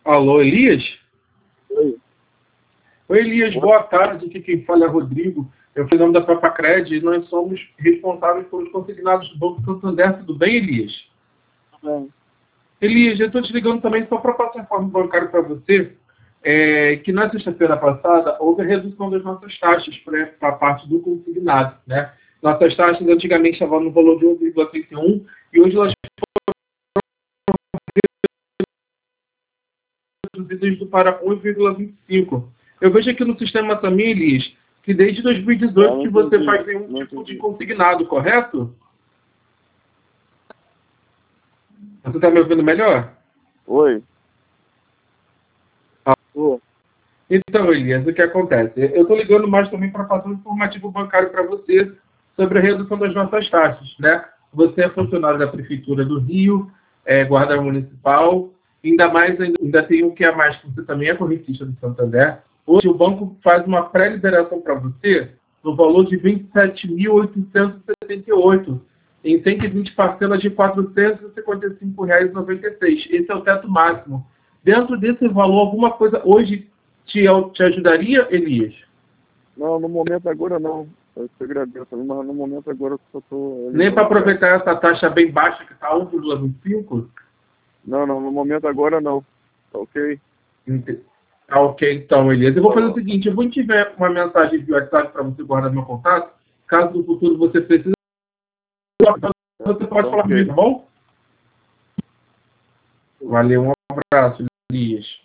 Alô, Elias? Oi. Oi, Elias, boa tarde. Aqui quem fala é Rodrigo. Eu fui em nome da Papacred e nós somos responsáveis pelos consignados do Banco Santander. Tudo bem, Elias? Bem, Elias, eu estou te ligando também só para passar informe bancário para você, que na sexta-feira passada houve a redução das nossas taxas para a parte do consignado, né? Nossas taxas antigamente estavam no valor de 1,31 e hoje elas foram reduzidas para 1,25. Eu vejo aqui no sistema também, Elias, que desde 2018 que você faz nenhum tipo de consignado, correto? Você está me ouvindo melhor? oi. Ah. Ô, Então, Elias, o que acontece? Eu estou ligando mais também para passar um informativo bancário para você sobre a redução das nossas taxas, né? Você é funcionário da Prefeitura do Rio, guarda municipal, ainda mais, ainda tem o que é mais, que você também é correntista do Santander. Hoje o banco faz uma pré-liberação para você no valor de R$ 27.878, em 120 parcelas de R$ 455,96. Esse é o teto máximo. Dentro desse valor, alguma coisa hoje te ajudaria, Elias? não, no momento agora não. Eu te agradeço, mas no momento agora eu só estou... Nem para aproveitar essa taxa bem baixa que está 1,25? Não, no momento agora não. Tá ok? Tá ok, então, Elias. Eu vou fazer o seguinte, eu vou enviar uma mensagem de WhatsApp para você guardar meu contato. Caso no futuro você precise, você pode falar comigo, tá bom? Valeu, um abraço, Elias.